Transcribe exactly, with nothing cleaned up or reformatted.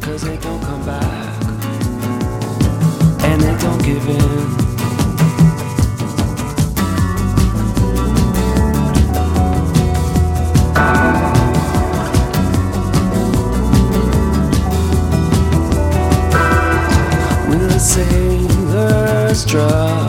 cause they don't come back, and they don't give in. When the sailors struck